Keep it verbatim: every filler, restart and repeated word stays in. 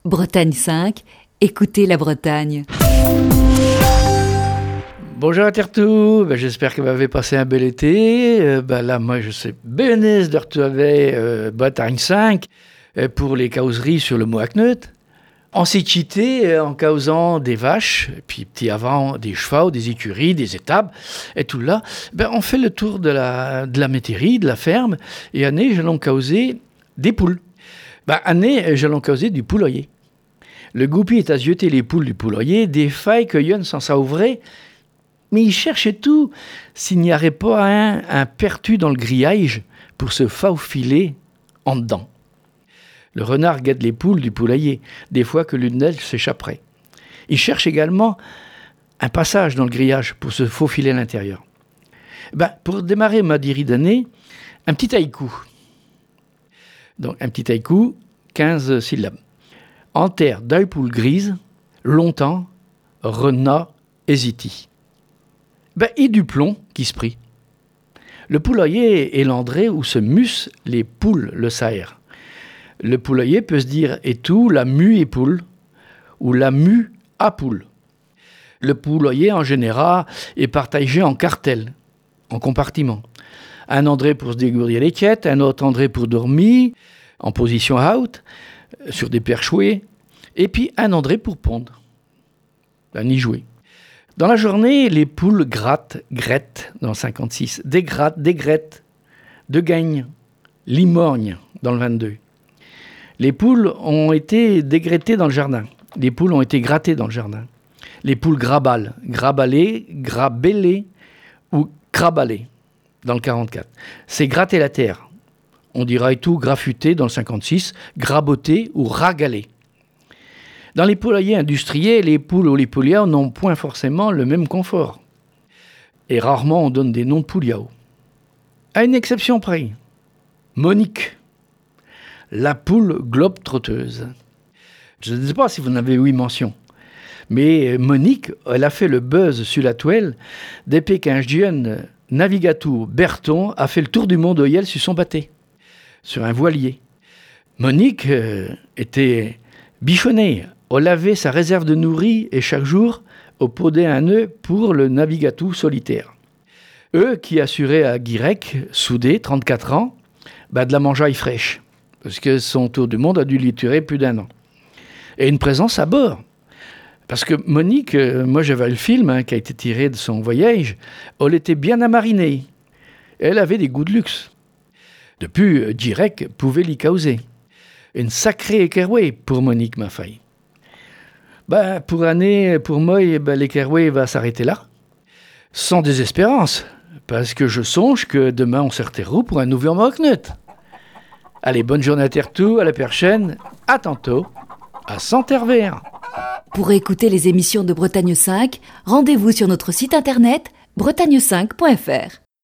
Bretagne cinq, écoutez la Bretagne. Bonjour à Tertou, ben, j'espère que vous avez passé un bel été. Euh, ben, là, moi, je sais bien de retrouver euh, Bretagne cinq euh, pour les causeries sur le Moakneut. On s'est quitté euh, en causant des vaches, et puis petit avant des chevaux, des écuries, des étables, et tout là. Ben, on fait le tour de la, de la métairie, de la ferme, et année, je l'ai causé des poules. Ben, année, je l'ai causé du poulailler. Le goupi est à jeter les poules du poulailler, des failles que Yon sans ça ouvrait, mais il cherchait tout s'il n'y aurait pas un, un pertu dans le grillage pour se faufiler en dedans. Le renard guette les poules du poulailler, des fois que l'une d'elles s'échapperait. Il cherche également un passage dans le grillage pour se faufiler à l'intérieur. Ben, pour démarrer ma dirie d'année, un petit haïku. Donc un petit haïku, quinze syllabes. En terre d'œil poule grise, longtemps, renard hésiti. Ben, et du plomb qui se prit. Le poulailler est l'endroit où se mussent les poules le saër. Le poulailler peut se dire et tout, la mue et poule, ou la mue à poule. Le poulailler, en général, est partagé en cartels, en compartiments. Un endroit pour se dégourdir les quêtes, un autre endroit pour dormir, en position haute, sur des perchouets, et puis un endroit pour pondre, à y jouer. Dans la journée, les poules grattent, grettent, dans le cinquante-six, dégrattent, dégrettent, de gagne, limorgnent, dans le vingt-deux. Les poules ont été dégrettées dans le jardin. Les poules ont été grattées dans le jardin. Les poules grabalent, grabalées, grabellées ou crabalées, dans le quarante-quatre. C'est gratter la terre. On dira et tout graffuté dans le cinquante-six, graboté ou ragalé. Dans les poulaillers industriels, les poules ou les poulias n'ont point forcément le même confort. Et rarement on donne des noms de pouliao. À une exception près. Monique, la poule globe-trotteuse. Je ne sais pas si vous en avez eu mention. Mais Monique, elle a fait le buzz sur la toile depuis qu'un jeune navigateur Berton a fait le tour du monde au Yel sur son bateau, sur un voilier. Monique euh, était bichonnée. Elle avait sa réserve de nourris et chaque jour, on podait un œuf pour le navigateur solitaire. Eux qui assuraient à Guirec, soudé, trente-quatre ans, bah de la mangeaille fraîche, parce que son tour du monde a dû lui durer plus d'un an. Et une présence à bord. Parce que Monique, euh, moi j'avais le film hein, qui a été tiré de son voyage, elle était bien amarinée. Elle avait des goûts de luxe. Depuis, Guirec pouvait l'y causer. Une sacrée équerrouée pour Monique, ma faille. Ben, pour année, pour moi, ben, l'équerrouée va s'arrêter là. Sans désespérance, parce que je songe que demain on se retrouvera pour un nouveau Moakneut. Allez, bonne journée à Tertou, à la prochaine, à tantôt, à Saint-Hervé. Pour écouter les émissions de Bretagne cinq, rendez-vous sur notre site internet bretagne cinq point f r.